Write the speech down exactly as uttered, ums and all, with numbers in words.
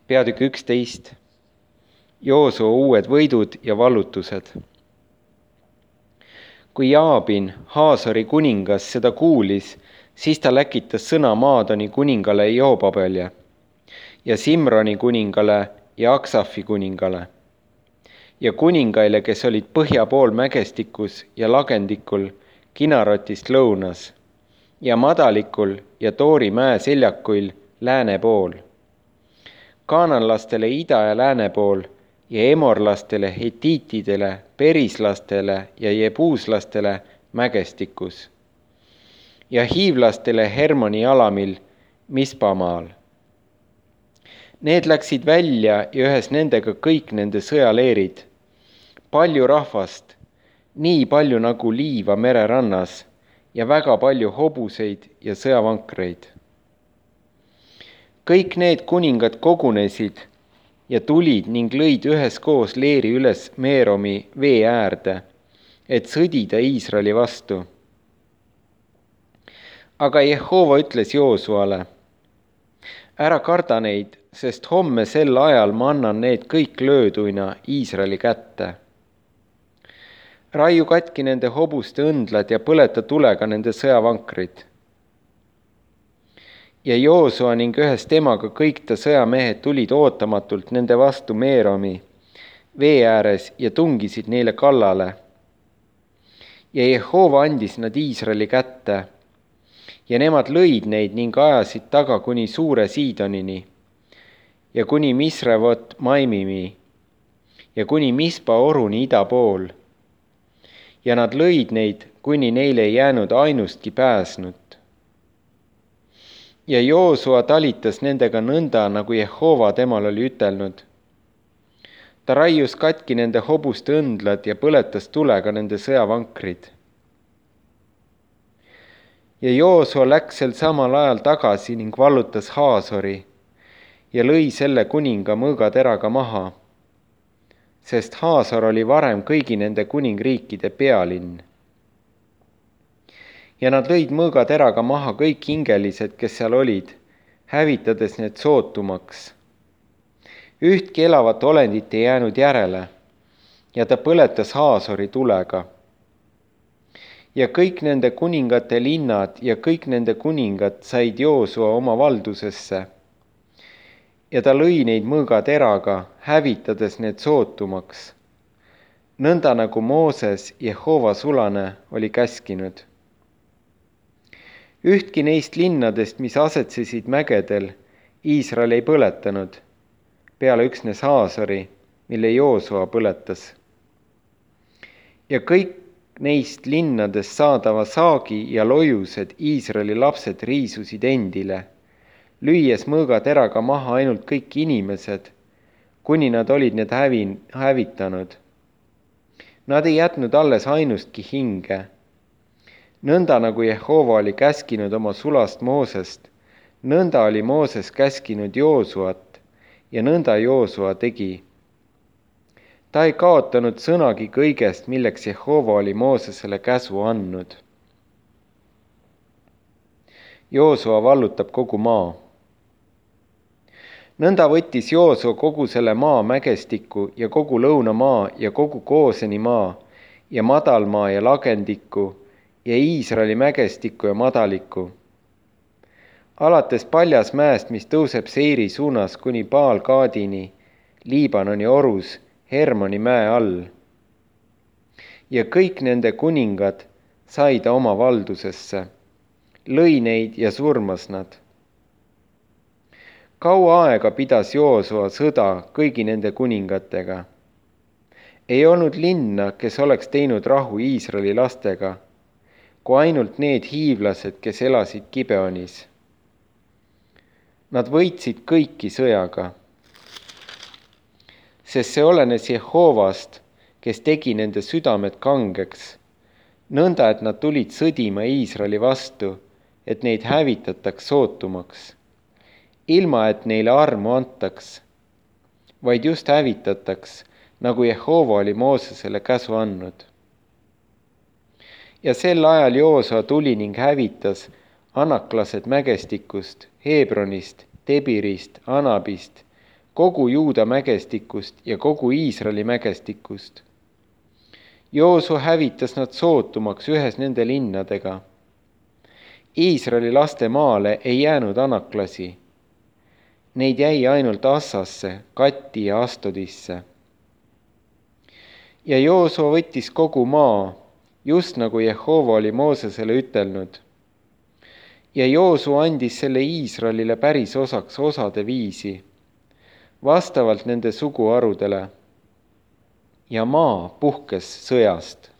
peatükk üksteist. Joosua uued võidud ja vallutused. Kui Jaabin, Haasori kuningas, seda kuulis, siis ta läkitas sõna Maadoni kuningale Joobabele ja Simroni kuningale ja Aksafi kuningale ja kuningaile, kes olid põhja pool mägestikus ja lagendikul Kinarotist lõunas ja madalikul ja Toori mäe seljakuil lääne pool, kaananlastele ida ja lääne pool ja emorlastele, hetiitidele, perislastele ja jebuuslastele mägestikus ja hiivlastele Hermoni alamil Mispamaal. Need läksid välja ja ühes nendega kõik nende sõjaleerid, palju rahvast, nii palju nagu liiva mererannas ja väga palju hobuseid ja sõjavankreid. Kõik need kuningad kogunesid ja tulid ning lõid üheskoos leeri üles Meeromi vee äärde, et sõdida Iisraeli vastu. Aga Jehova ütles Joosuale, ära karda neid, sest homme sel ajal ma annan need kõik lööduina Iisraeli kätte. Raiu katki nende hobuste õndlad ja põleta tulega nende sõjavankrid. Ja Joosua ning ühes temaga kõik ta sõjamehed tulid ootamatult nende vastu Meeromi vee ääres ja tungisid neile kallale. Ja Jehova andis nad Iisraeli kätte ja nemad lõid neid ning ajasid taga kuni suure Siidonini ja kuni Misrevot Maimimi ja kuni Mispa oruni ida pool. Ja nad lõid neid, kuni neile ei jäänud ainustki pääsnut. Ja Joosua talitas nendega nõnda, nagu Jehova temal oli ütelnud. Ta raius katki nende hobuste õndlad ja põletas tulega nende sõjavankrid. Ja Joosua läks sel samal ajal tagasi ning vallutas Haasori ja lõi selle kuninga mõõgateraga maha, sest Haasor oli varem kõigi nende kuningriikide pealinn. Ja nad lõid mõõgateraga maha kõik hingelised, kes seal olid, hävitades need sootumaks. Ühtki elavat olendit ei jäänud järele ja ta põletas Haasori tulega. Ja kõik nende kuningate linnad ja kõik nende kuningad said Joosua oma valdusesse. Ja ta lõi neid mõõgateraga, hävitades need sootumaks, nõnda nagu Mooses, Jehova sulane, oli käskinud. Ühtki neist linnadest, mis asetsesid mägedel, Iisrael ei põletanud, peale üksnes Haasori, mille Joosua põletas. Ja kõik neist linnadest saadava saagi ja lojused Iisraeli lapsed riisusid endile, lüües mõõgateraga maha ainult kõik inimesed, kuni nad olid need hävin, hävitanud. Nad ei jätnud alles ainustki hinge. Nõnda nagu Jehova oli käskinud oma sulast Moosest, nõnda oli Mooses käskinud Joosuat ja nõnda Joosua tegi. Ta ei kaotanud sõnagi kõigest, milleks Jehova oli Moosesele käsu andnud. Joosua vallutab kogu maa. Nõnda võttis Joosua kogu selle maa mägestiku ja kogu lõunamaa ja kogu Kooseni maa ja madalmaa ja lagendiku ja Iisraeli mägestiku ja madaliku. Alates paljas mäest, mis tõuseb Seiri suunas kuni Baal-Gaadini, Liibanoni orus, Hermoni mäe all. Ja kõik nende kuningad sai ta oma valdusesse, lõi neid ja surmas nad. Kaua aega pidas Joosua sõda kõigi nende kuningatega. Ei olnud linna, kes oleks teinud rahu Iisraeli lastega, kui ainult need hiivlased, kes elasid Gibeonis. Nad võitsid kõiki sõjaga, sest see olenes Jehovast, kes tegi nende südamed kangeks, nõnda, et nad tulid sõdima Iisraeli vastu, et neid hävitataks sootumaks, ilma et neile armu antaks, vaid just hävitataks, nagu Jehova oli Moosesele käsu andnud. Ja sel ajal Joosua tuli ning hävitas anaklased mägestikust, Hebronist, Debirist, Anabist, kogu Juuda mägestikust ja kogu Iisraeli mägestikust. Joosu hävitas nad sootumaks ühes nende linnadega. Iisraeli laste maale ei jäänud anaklasi. Neid jäi ainult Assasse, Katti ja Astodisse. Ja Joosua võttis kogu maa, just nagu Jehova oli Moosesele ütelnud. Ja Joosu andis selle Iisraelile päris osaks osade viisi, vastavalt nende suguharudele. Ja maa puhkes sõjast.